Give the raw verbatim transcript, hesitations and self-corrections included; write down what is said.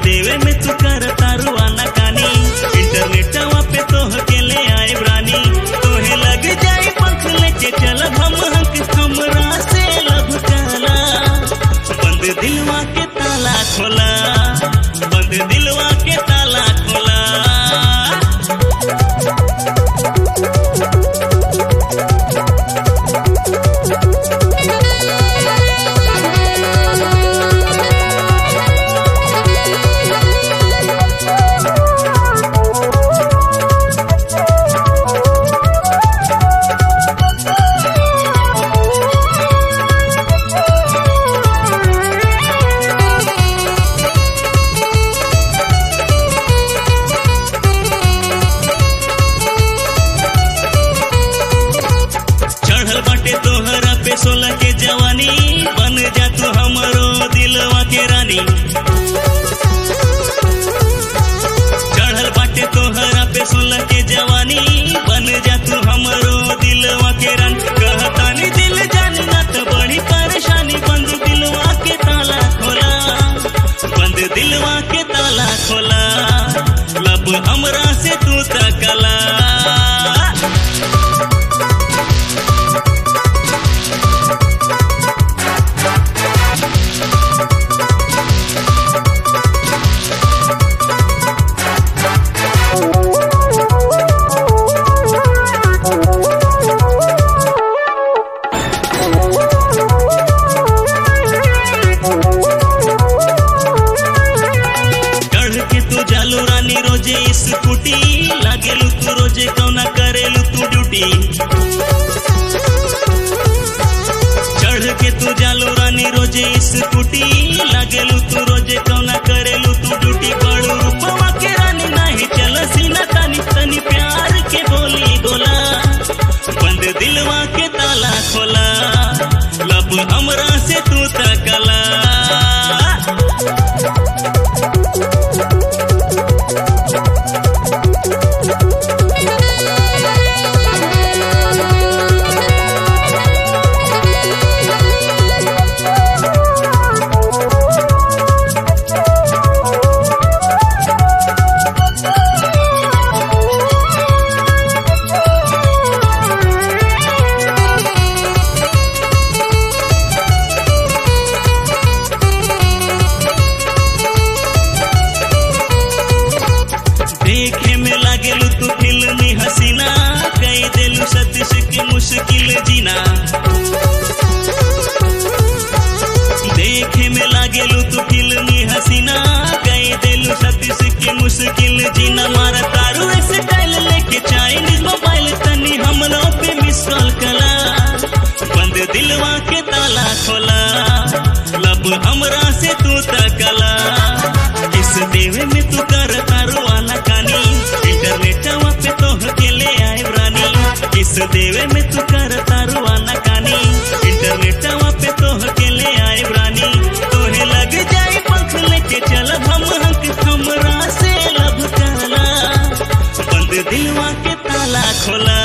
देवे में तू कर तारू आना कानी। इंटरनेटवा पे तोह के ले आए रानी, तोहे लग जाई पंख लेके चलब हम हंक हमरा से लब काला। बंद दिलवा के ताला खोला, बंद दिलवा के ताला खोला। तोहरा पे सोलह के जवानी, बन जा तू हमरो दिलवा के रानी। चढ़ल बाटे तोहरा पे सोलह के जवानी, बन जा तू हमरो दिलवा के रानी। कहतानी दिल जानी ना तो बड़ी परेशानी, बंद दिलवा के ताला खोला, बंद दिलवा के ताला खोला। लब हमरा से तू तकला। जालू रानी रोजे स्कूटी, लागेलू तू रोजे कौना करेलू तू ड्यूटी। चढ़ के तू जालू रानी रोजे स्कूटी, लागेलू तू रोजे कौना करेलू तू ड्यूटी। बड़ू रूपवा के रानी नाही चल सीना तानी, तनी प्यार के बोली बोला, बंद दिलवा के ताला खोला। लब हमरा से तू तकला। देखे में लागेलू तू फिल्मी हसीना, कई देलू सतीश के मुश्किल जीना। देखे में लागेलू तू फिल्मी हसीना, कई देलू सतीश के मुश्किल जीना। मारा तारू स्टाइल लेके चाइनीज मोबाइल, तनी हमलो पे मिस कॉल कला। बंद दिलवा के ताला खोला, लब हमरा से तू तकला। किस देवे में तू कर तारू आना कानी, इंटरनेटवा पे तोह के ले आए रानी। किस देवे में तू कर तारू आना कानी, इंटरनेटवा पे तोह के ले आए रानी। तोहे लग जाई पंख लेके चलब हम हंक हमरा से लब काला। बंद दिलवा के ताला खोला।